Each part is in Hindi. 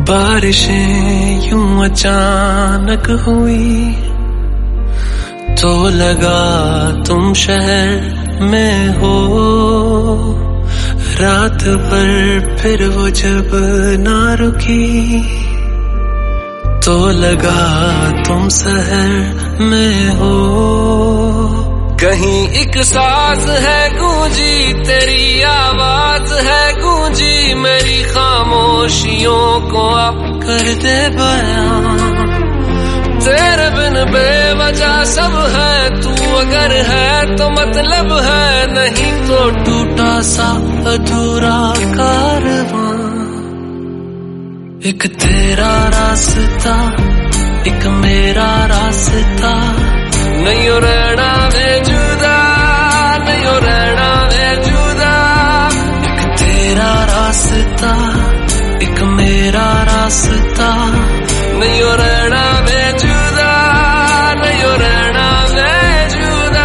बारिशें यूं अचानक हुई तो लगा तुम शहर में हो। रात भर फिर वो जब ना रुकी तो लगा तुम शहर में हो। कहीं एक साज है गूंजी तेरी आवाज है गूंजी मेरी खामोशियों को आप कर दे बयां। तेरे बिन बेवजह सब है तू अगर है तो मतलब है नहीं तो टूटा सा अधूरा कारवां। एक तेरा रास्ता एक मेरा रास्ता नहीं रहना वे जुदा नहीं रहना वे जुदा। एक तेरा रास्ता एक मेरा रास्ता नहीं रहना वे जुदा नहीं रहना वे जुदा।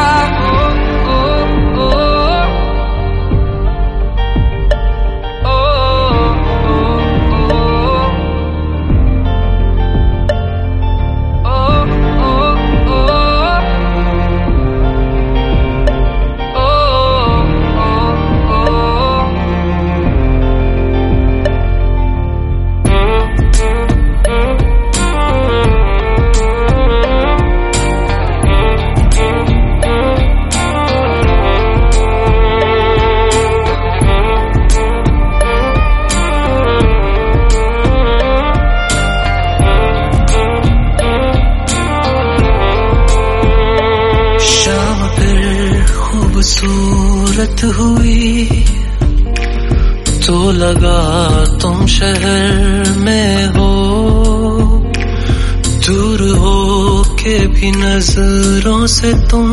खूबसूरत हुई तो लगा तुम शहर में हो। दूर हो के भी नजरों से तुम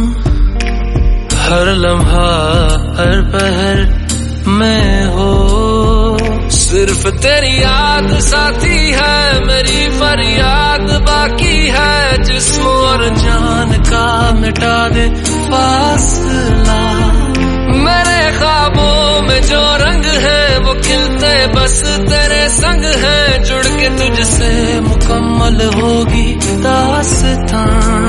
हर लम्हा हर पहर में हो। सिर्फ तेरी याद साथी है मेरी फरियाद बाकी है जिस्म और जान का मिटा दे फासला। मेरे ख्वाबों में जो रंग है वो खिलते बस तेरे संग है जुड़ के तुझसे मुकम्मल होगी दास्तां।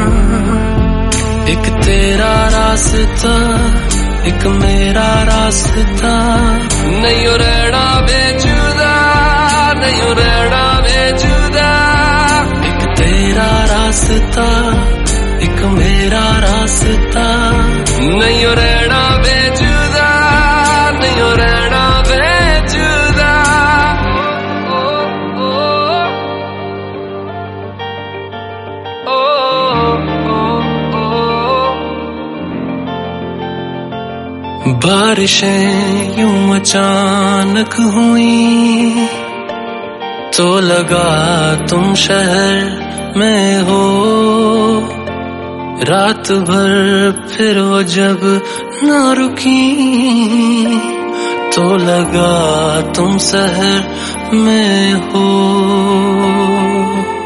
एक तेरा रास्ता एक मेरा रास्ता नहीं रहना बेजुदा नहीं रहना बेजुदा। एक तेरा रास्ता एक मेरा रास्ता नहीं रहना बेजुदा नहीं रहना बेजुदा। बारिशें यूं अचानक हुई तो लगा तुम शहर में हो। रात भर फिर वो जब ना रुकी तो लगा तुम शहर में हो।